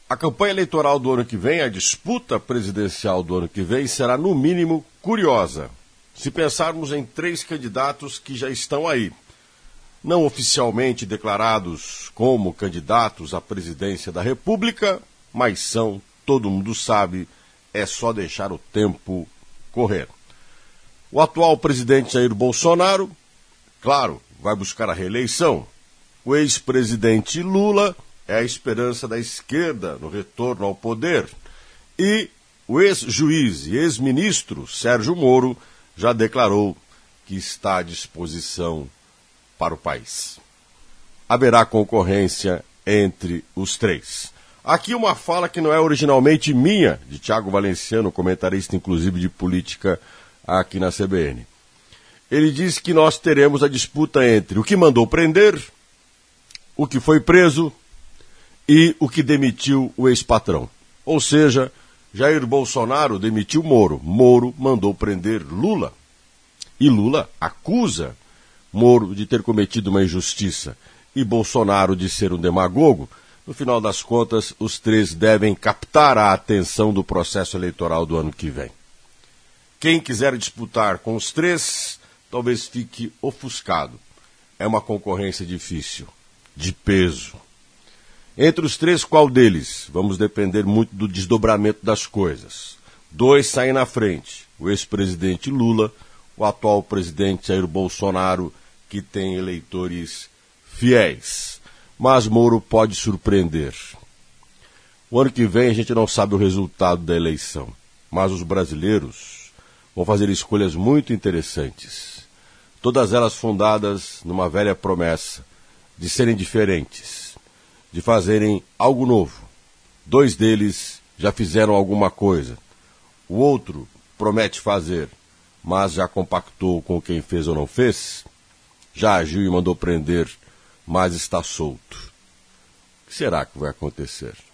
A campanha eleitoral do ano que vem, a disputa presidencial do ano que vem, será no mínimo curiosa. Se pensarmos em 3 candidatos que já estão aí, não oficialmente declarados como candidatos à presidência da República, mas são, todo mundo sabe, é só deixar o tempo correr. O atual presidente Jair Bolsonaro, claro, vai buscar a reeleição. O ex-presidente Lula é a esperança da esquerda no retorno ao poder. E o ex-juiz e ex-ministro Sérgio Moro já declarou que está à disposição para o país. Haverá concorrência entre os 3. Aqui uma fala que não é originalmente minha, de Tiago Valenciano, comentarista inclusive de política aqui na CBN. Ele diz que nós teremos a disputa entre o que mandou prender, o que foi preso e o que demitiu o ex-patrão. Ou seja, Jair Bolsonaro demitiu Moro. Moro mandou prender Lula. E Lula acusa Moro de ter cometido uma injustiça e Bolsonaro de ser um demagogo. No final das contas, os 3 devem captar a atenção do processo eleitoral do ano que vem. Quem quiser disputar com os 3, talvez fique ofuscado. É uma concorrência difícil, de peso. Entre os 3, qual deles? Vamos depender muito do desdobramento das coisas. 2 saem na frente. O ex-presidente Lula, o atual presidente Jair Bolsonaro, que tem eleitores fiéis. Mas Moro pode surpreender. O ano que vem a gente não sabe o resultado da eleição, mas os brasileiros vão fazer escolhas muito interessantes. Todas elas fundadas numa velha promessa de serem diferentes, de fazerem algo novo. 2 deles já fizeram alguma coisa. O outro promete fazer, mas já compactou com quem fez ou não fez. Já agiu e mandou prender, mas está solto. O que será que vai acontecer?